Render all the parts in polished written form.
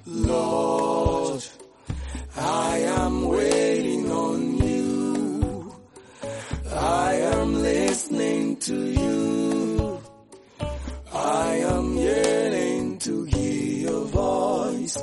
Lord, I am waiting on you. I am listening to you. I am yearning to hear your voice.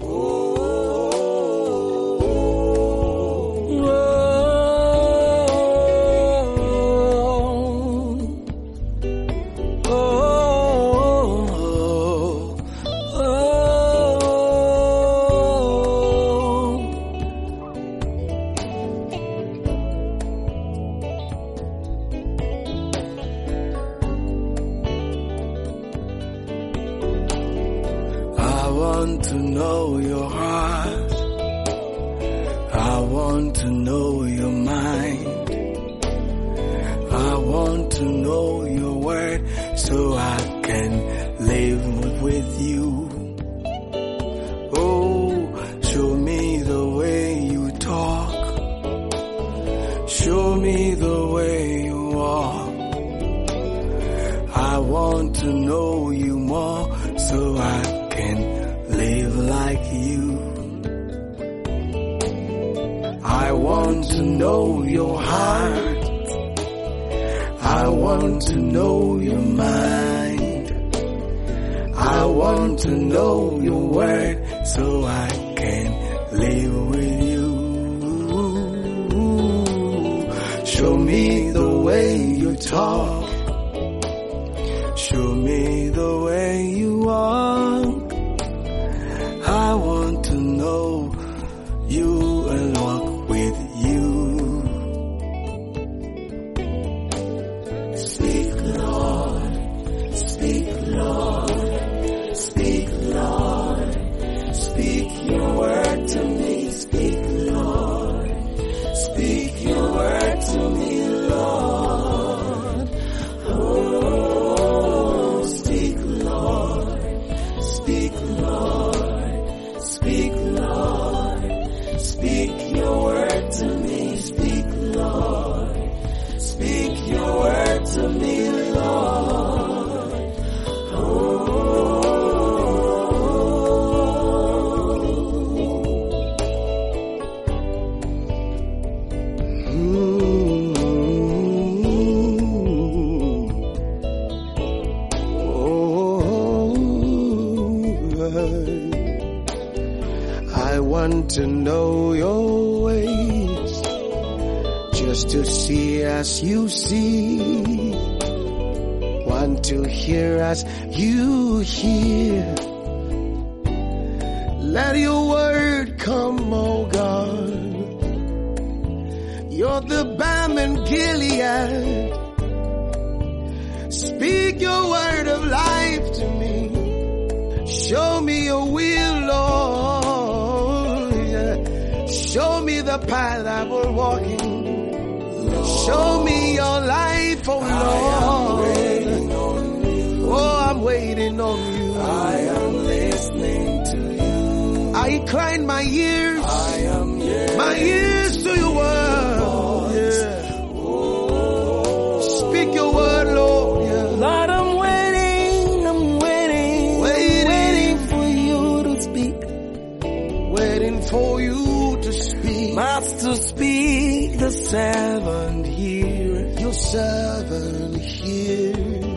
I want to know your heart. I want to know your mind. I want to know your word so I can live with you. Oh, show me the way you talk. Show me the way you walk. I want to know you more so I can live like you. I want to know your heart. I want to know your mind. I want to know your word so I can live with you. Show me the way you talk. Show me the way you walk. I want to know you and walk with you. Speak, Lord. Speak, Lord. Speak, Lord. Speak your word to me. Speak, Lord. Speak your word to me, Lord. Oh, speak, Lord. Speak, Lord. Speak, Lord. Speak your word to me. Speak, Lord. Speak your word to me, Lord. Oh. I want to know your ways, just to see as you see. Want to hear as you hear. Let your word come, oh God. You're the balm in Gilead. Speak your word of life to me. Show me your will, Lord. Show me the path I will walk in. Show me your life, oh Lord. Oh, I'm waiting on you. I am listening to you. I incline my ears to your word. Yeah. Oh. Speak your word, Lord. Yeah. Lord, I'm waiting for you to speak. Waiting for you to speak. Master, speak, the servant here. Your servant here.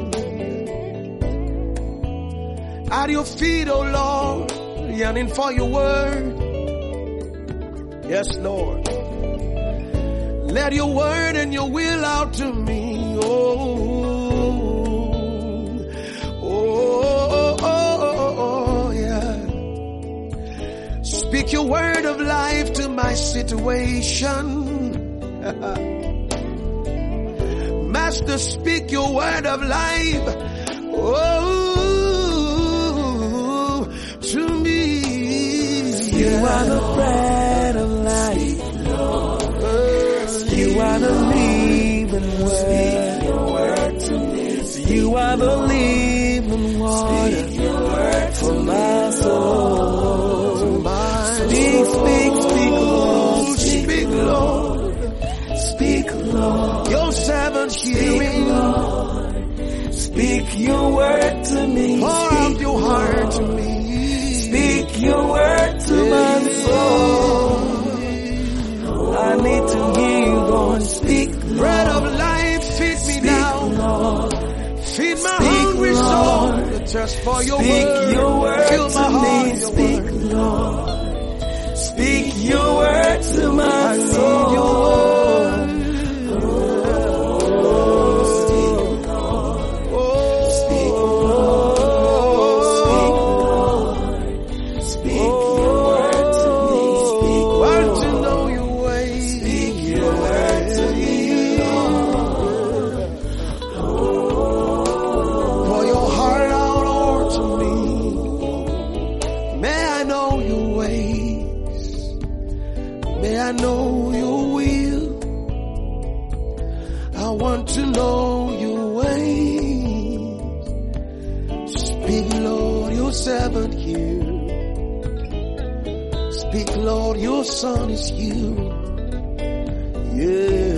At your feet, oh Lord, yearning for your word. Yes, Lord. Let your word and your will out to me. Oh, yeah. Speak your word of life to my situation. Master, speak your word of life. Oh, to me. You are the bread of life. You are the living word. You are the living water for my soul. Speak, Lord. Speak, Lord. Speak, Lord. Your servant hearing. Speak your word to me. Pour out your heart to me. Speak your word to my soul. I need to hear you, Lord. Speak, Lord. Bread of life, feed me Speak, now. Lord. Feed my Speak, hungry Lord. soul. The thirst for your Speak word. your word Fill my to heart, me. your Speak, word. Lord. Speak your word to my I need soul. your word. Speak, Lord. Speak your word to me. Speak, Want Lord. to know your way. Speak your word to me, Lord. Pour your heart out onto me. May I know your ways. May I know your will. I want to know your ways. Speak, Lord, your servant here. Speak, Lord, your son is here. Yeah.